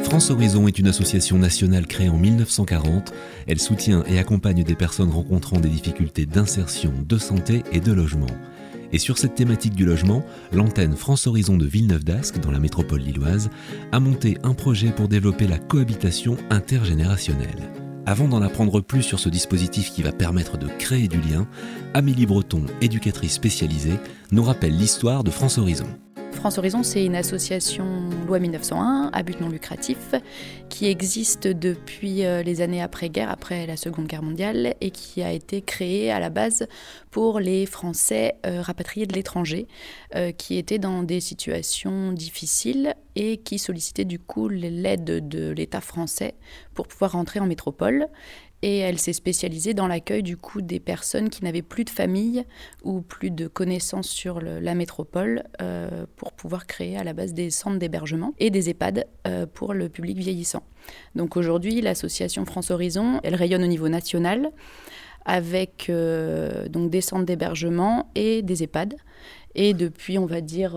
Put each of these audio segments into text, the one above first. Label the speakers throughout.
Speaker 1: France Horizon est une association nationale créée en 1940. Elle soutient et accompagne des personnes rencontrant des difficultés d'insertion, de santé et de logement. Et sur cette thématique du logement, l'antenne France Horizon de Villeneuve-d'Ascq, dans la métropole lilloise, a monté un projet pour développer la cohabitation intergénérationnelle. Avant d'en apprendre plus sur ce dispositif qui va permettre de créer du lien, Amélie Breton, éducatrice spécialisée, nous rappelle l'histoire de France Horizon.
Speaker 2: France Horizon, c'est une association loi 1901 à but non lucratif qui existe depuis les années après-guerre, après la Seconde Guerre mondiale, et qui a été créée à la base pour les Français rapatriés de l'étranger qui étaient dans des situations difficiles et qui sollicitaient du coup l'aide de l'État français pour pouvoir rentrer en métropole. Et elle s'est spécialisée dans l'accueil du coup des personnes qui n'avaient plus de famille ou plus de connaissances sur la métropole pour pouvoir créer à la base des centres d'hébergement et des EHPAD pour le public vieillissant. Donc aujourd'hui, l'association France Horizon, elle rayonne au niveau national avec donc des centres d'hébergement et des EHPAD. Et depuis, on va dire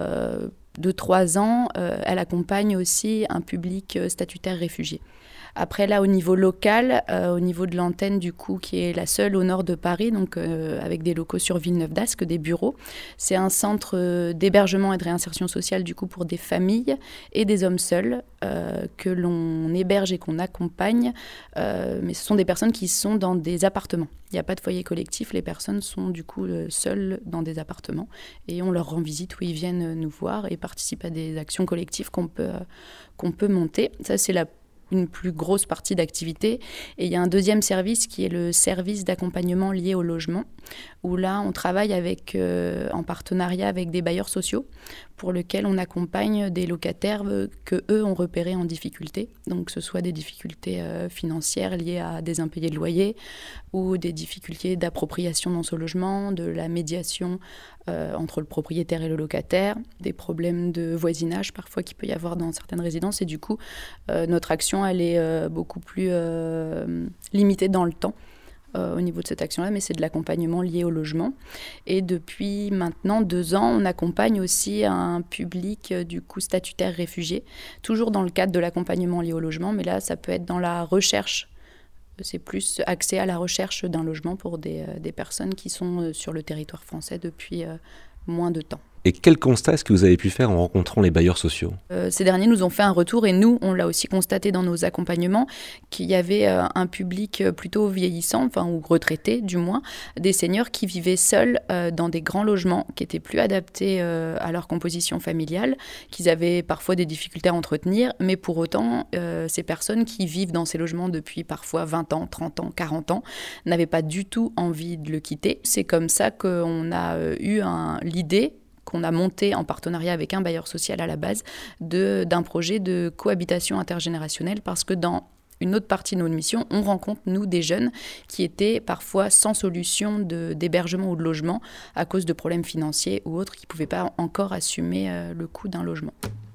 Speaker 2: 2-3 ans, elle accompagne aussi un public statutaire réfugié. Après, là, au niveau local, au niveau de l'antenne, du coup, qui est la seule au nord de Paris, donc avec des locaux sur Villeneuve-d'Ascq, des bureaux, c'est un centre d'hébergement et de réinsertion sociale, du coup, pour des familles et des hommes seuls que l'on héberge et qu'on accompagne. Mais ce sont des personnes qui sont dans des appartements. Il n'y a pas de foyer collectif, les personnes sont, du coup, seules dans des appartements. Et on leur rend visite où ils viennent nous voir et participent à des actions collectives qu'on peut monter. Ça, c'est une plus grosse partie d'activité. Et il y a un deuxième service qui est le service d'accompagnement lié au logement, où là, on travaille en partenariat avec des bailleurs sociaux pour lesquels on accompagne des locataires que eux ont repérés en difficulté. Donc, que ce soit des difficultés financières liées à des impayés de loyer ou des difficultés d'appropriation dans ce logement, de la médiation entre le propriétaire et le locataire, des problèmes de voisinage parfois qu'il peut y avoir dans certaines résidences. Et du coup, notre action, elle est beaucoup plus limitée dans le temps au niveau de cette action-là, mais c'est de l'accompagnement lié au logement. Et depuis maintenant 2 ans, on accompagne aussi un public du coup statutaire réfugié, toujours dans le cadre de l'accompagnement lié au logement, mais là, ça peut être dans la recherche. C'est plus accès à la recherche d'un logement pour des personnes qui sont sur le territoire français depuis moins de temps.
Speaker 1: Et quel constat est-ce que vous avez pu faire en rencontrant les bailleurs sociaux ?
Speaker 2: Ces derniers nous ont fait un retour et nous, on l'a aussi constaté dans nos accompagnements, qu'il y avait un public plutôt vieillissant, ou retraité du moins, des seniors qui vivaient seuls dans des grands logements qui étaient plus adaptés à leur composition familiale, qu'ils avaient parfois des difficultés à entretenir, mais pour autant, ces personnes qui vivent dans ces logements depuis parfois 20 ans, 30 ans, 40 ans, n'avaient pas du tout envie de le quitter. C'est comme ça qu'on a eu l'idée qu'on a monté en partenariat avec un bailleur social à la base, d'un projet de cohabitation intergénérationnelle, parce que dans une autre partie de notre mission, on rencontre, nous, des jeunes qui étaient parfois sans solution d'hébergement ou de logement à cause de problèmes financiers ou autres qui ne pouvaient pas encore assumer le coût d'un logement.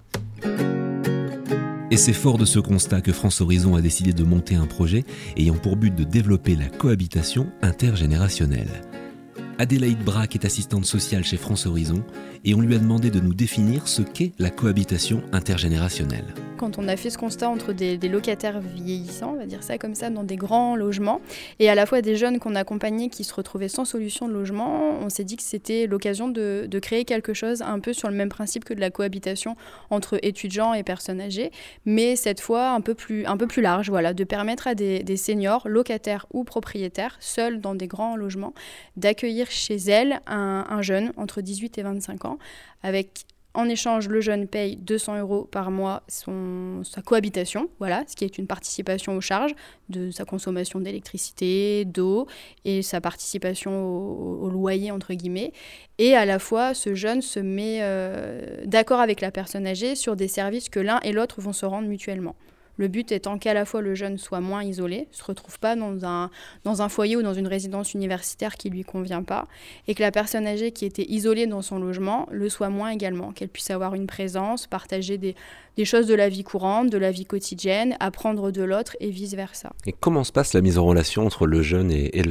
Speaker 1: Et c'est fort de ce constat que France Horizon a décidé de monter un projet ayant pour but de développer la cohabitation intergénérationnelle. Adélaïde Braque est assistante sociale chez France Horizon et on lui a demandé de nous définir ce qu'est la cohabitation intergénérationnelle.
Speaker 3: Quand on a fait ce constat entre des locataires vieillissants, on va dire ça comme ça, dans des grands logements, et à la fois des jeunes qu'on accompagnait qui se retrouvaient sans solution de logement, on s'est dit que c'était l'occasion de créer quelque chose un peu sur le même principe que de la cohabitation entre étudiants et personnes âgées, mais cette fois un peu plus large, voilà, de permettre à des seniors, locataires ou propriétaires, seuls dans des grands logements, d'accueillir chez elles un jeune entre 18 et 25 ans, avec en échange, le jeune paye 200 € par mois sa cohabitation, voilà, ce qui est une participation aux charges de sa consommation d'électricité, d'eau et sa participation au loyer, entre guillemets. Et à la fois, ce jeune se met d'accord avec la personne âgée sur des services que l'un et l'autre vont se rendre mutuellement. Le but étant qu'à la fois le jeune soit moins isolé, ne se retrouve pas dans un foyer ou dans une résidence universitaire qui ne lui convient pas, et que la personne âgée qui était isolée dans son logement le soit moins également, qu'elle puisse avoir une présence, partager des choses de la vie courante, de la vie quotidienne, apprendre de l'autre et vice-versa.
Speaker 1: Et comment se passe la mise en relation entre le jeune et le senior ?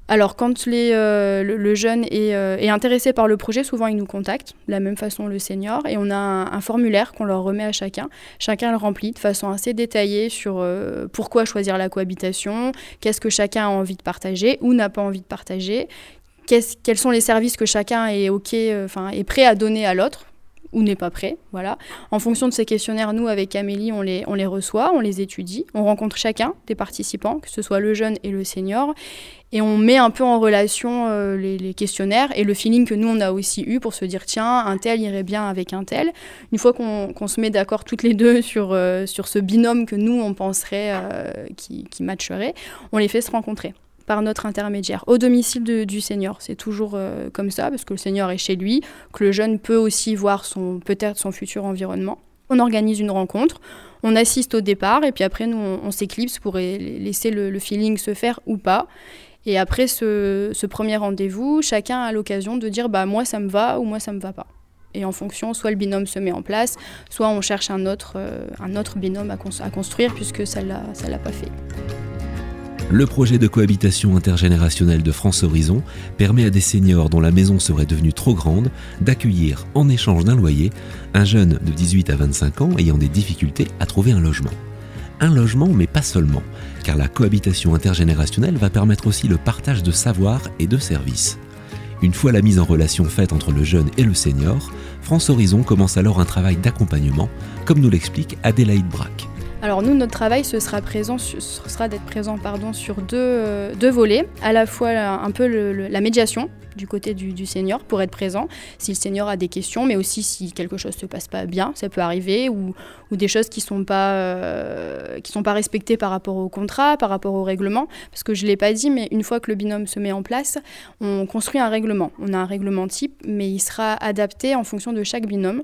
Speaker 3: Alors, quand le jeune est intéressé par le projet, souvent il nous contacte, de la même façon le senior, et on a un formulaire qu'on leur remet à chacun. Chacun le remplit de façon assez détaillée sur pourquoi choisir la cohabitation, qu'est-ce que chacun a envie de partager ou n'a pas envie de partager, quels sont les services que chacun est prêt à donner à l'autre ou n'est pas prêt, voilà. En fonction de ces questionnaires, nous, avec Amélie, on les reçoit, on les étudie, on rencontre chacun des participants, que ce soit le jeune et le senior, et on met un peu en relation les questionnaires et le feeling que nous, on a aussi eu pour se dire, tiens, un tel irait bien avec un tel. Une fois qu'on se met d'accord toutes les deux sur ce binôme que nous, on penserait qui matcherait, on les fait se rencontrer par notre intermédiaire, au domicile du senior. C'est toujours comme ça, parce que le senior est chez lui, que le jeune peut aussi voir peut-être son futur environnement. On organise une rencontre, on assiste au départ, et puis après, nous, on s'éclipse pour laisser le feeling se faire ou pas. Et après ce premier rendez-vous, chacun a l'occasion de dire « moi, ça me va » ou « moi, ça me va pas ». Et en fonction, soit le binôme se met en place, soit on cherche un autre binôme à construire, puisque ça l'a pas fait.
Speaker 1: Le projet de cohabitation intergénérationnelle de France Horizon permet à des seniors dont la maison serait devenue trop grande d'accueillir, en échange d'un loyer, un jeune de 18 à 25 ans ayant des difficultés à trouver un logement. Un logement, mais pas seulement, car la cohabitation intergénérationnelle va permettre aussi le partage de savoirs et de services. Une fois la mise en relation faite entre le jeune et le senior, France Horizon commence alors un travail d'accompagnement, comme nous l'explique Adélaïde Braque.
Speaker 3: Alors nous, notre travail, ce sera d'être présent sur deux volets. À la fois un peu la médiation du côté du senior pour être présent, si le senior a des questions, mais aussi si quelque chose ne se passe pas bien, ça peut arriver, ou des choses qui sont pas respectées par rapport au contrat, par rapport au règlement. Parce que je ne l'ai pas dit, mais une fois que le binôme se met en place, on construit un règlement. On a un règlement type, mais il sera adapté en fonction de chaque binôme,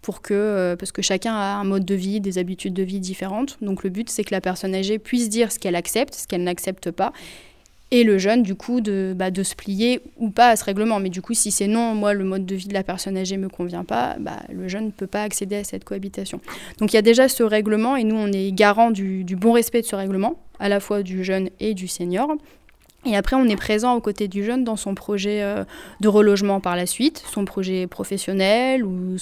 Speaker 3: parce que chacun a un mode de vie, des habitudes de vie différentes. Donc le but, c'est que la personne âgée puisse dire ce qu'elle accepte, ce qu'elle n'accepte pas, et le jeune, du coup, de se plier ou pas à ce règlement. Mais du coup, si c'est non, moi, le mode de vie de la personne âgée ne me convient pas, le jeune ne peut pas accéder à cette cohabitation. Donc il y a déjà ce règlement, et nous, on est garant du bon respect de ce règlement, à la fois du jeune et du senior. Et après, on est présent aux côtés du jeune dans son projet de relogement par la suite, son projet professionnel ou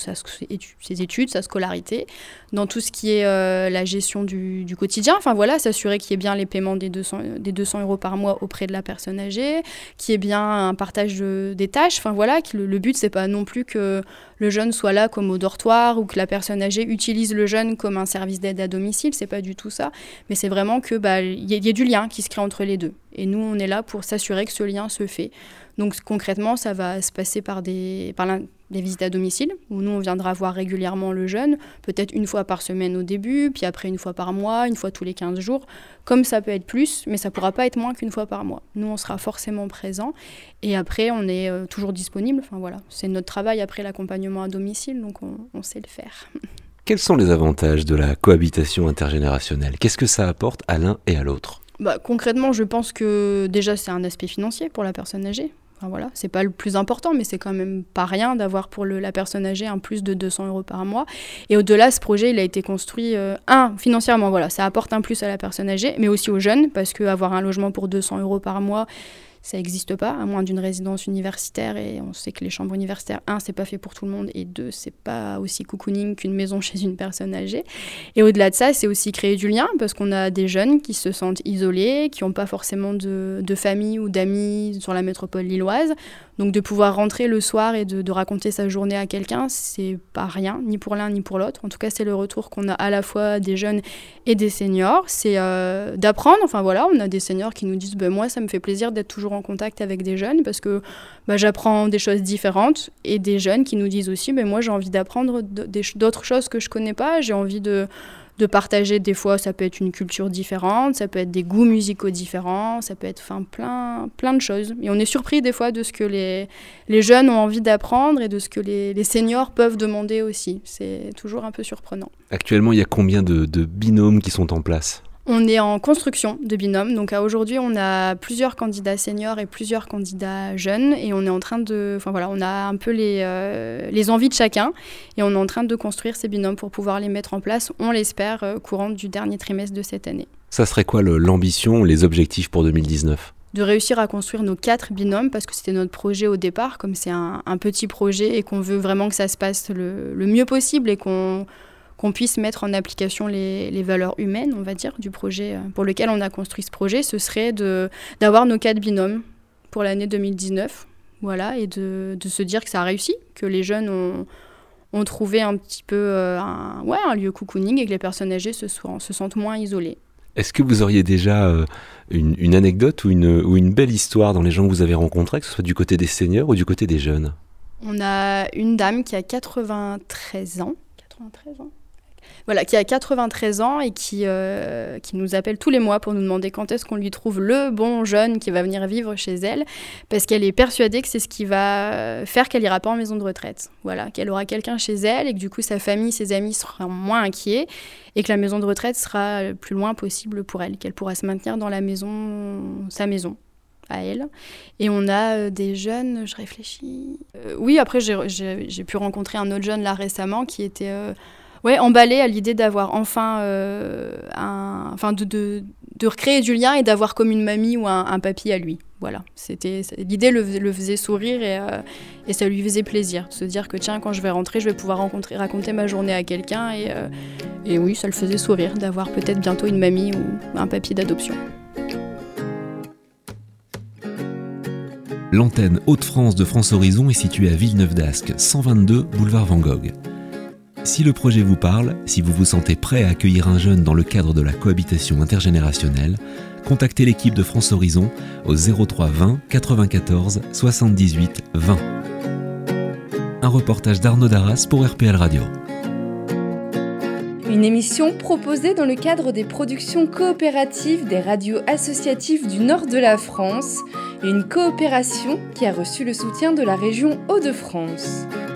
Speaker 3: ses études, sa scolarité, dans tout ce qui est la gestion du quotidien. Enfin voilà, s'assurer qu'il y ait bien les paiements des 200 € par mois auprès de la personne âgée, qu'il y ait bien un partage des tâches. Enfin voilà, que le but, c'est pas non plus que le jeune soit là comme au dortoir ou que la personne âgée utilise le jeune comme un service d'aide à domicile. C'est pas du tout ça. Mais c'est vraiment que y ait du lien qui se crée entre les deux. Et nous, on est là pour s'assurer que ce lien se fait. Donc concrètement, ça va se passer par des visites à domicile, où nous, on viendra voir régulièrement le jeune, peut-être une fois par semaine au début, puis après une fois par mois, une fois tous les 15 jours. Comme ça peut être plus, mais ça ne pourra pas être moins qu'une fois par mois. Nous, on sera forcément présents. Et après, on est toujours disponible. Enfin voilà, c'est notre travail après l'accompagnement à domicile, donc on sait le faire. Quels sont les avantages de la cohabitation intergénérationnelle ? Qu'est-ce que ça apporte à l'un et à l'autre ? Concrètement, je pense que déjà, c'est un aspect financier pour la personne âgée. Enfin, voilà, c'est pas le plus important, mais c'est quand même pas rien d'avoir pour la personne âgée un plus de 200 € par mois. Et au-delà, ce projet, il a été construit, financièrement, voilà, ça apporte un plus à la personne âgée, mais aussi aux jeunes, parce qu'avoir un logement pour 200 € par mois, ça n'existe pas, à moins d'une résidence universitaire, et on sait que les chambres universitaires, 1, c'est pas fait pour tout le monde, et 2, c'est pas aussi cocooning qu'une maison chez une personne âgée. Et au-delà de ça, c'est aussi créer du lien, parce qu'on a des jeunes qui se sentent isolés, qui n'ont pas forcément de famille ou d'amis sur la métropole lilloise. Donc de pouvoir rentrer le soir et de raconter sa journée à quelqu'un, c'est pas rien, ni pour l'un ni pour l'autre. En tout cas, c'est le retour qu'on a à la fois des jeunes et des seniors. C'est d'apprendre, enfin voilà, on a des seniors qui nous disent moi, ça me fait plaisir d'être toujours en contact avec des jeunes parce que j'apprends des choses différentes, et des jeunes qui nous disent aussi moi, j'ai envie d'apprendre d'autres choses que je connais pas, j'ai envie de partager. Des fois, ça peut être une culture différente, ça peut être des goûts musicaux différents, ça peut être plein de choses. Et on est surpris des fois de ce que les jeunes ont envie d'apprendre et de ce que les seniors peuvent demander aussi. C'est toujours un peu surprenant. Actuellement, il y a combien de binômes qui sont en place ? On est en construction de binômes. Donc aujourd'hui, on a plusieurs candidats seniors et plusieurs candidats jeunes. Et on est en train on a un peu les envies de chacun. Et on est en train de construire ces binômes pour pouvoir les mettre en place, on l'espère, courant du dernier trimestre de cette année. Ça serait quoi l'ambition, les objectifs pour 2019 ? réussir à construire nos 4 binômes, parce que c'était notre projet au départ, comme c'est un petit projet et qu'on veut vraiment que ça se passe le mieux possible et qu'on puisse mettre en application les valeurs humaines, on va dire, du projet pour lequel on a construit ce projet, ce serait d'avoir nos 4 binômes pour l'année 2019, voilà, et de se dire que ça a réussi, que les jeunes ont trouvé un petit peu un lieu cocooning et que les personnes âgées se sentent moins isolées.
Speaker 1: Est-ce que vous auriez déjà une anecdote ou une belle histoire dans les gens que vous avez rencontrés, que ce soit du côté des seniors ou du côté des jeunes ?
Speaker 3: On a une dame qui a 93 ans. Voilà, qui a 93 ans et qui nous appelle tous les mois pour nous demander quand est-ce qu'on lui trouve le bon jeune qui va venir vivre chez elle, parce qu'elle est persuadée que c'est ce qui va faire qu'elle ira pas en maison de retraite. Voilà, qu'elle aura quelqu'un chez elle et que du coup sa famille, ses amis seront moins inquiets et que la maison de retraite sera le plus loin possible pour elle, qu'elle pourra se maintenir dans sa maison à elle. Et on a des jeunes, je réfléchis... oui, après j'ai pu rencontrer un autre jeune là récemment qui était... emballé à l'idée d'avoir enfin de recréer du lien et d'avoir comme une mamie ou un papy à lui. Voilà, l'idée le faisait sourire et ça lui faisait plaisir de se dire que tiens, quand je vais rentrer, je vais pouvoir raconter ma journée à quelqu'un et oui, ça le faisait sourire d'avoir peut-être bientôt une mamie ou un papy d'adoption.
Speaker 1: L'antenne Hauts-de-France de France Horizon est située à Villeneuve-d'Ascq, 122 boulevard Van Gogh. Si le projet vous parle, si vous vous sentez prêt à accueillir un jeune dans le cadre de la cohabitation intergénérationnelle, contactez l'équipe de France Horizon au 03 20 94 78 20. Un reportage d'Arnaud Darras pour RPL Radio.
Speaker 4: Une émission proposée dans le cadre des productions coopératives des radios associatives du nord de la France, une coopération qui a reçu le soutien de la région Hauts-de-France.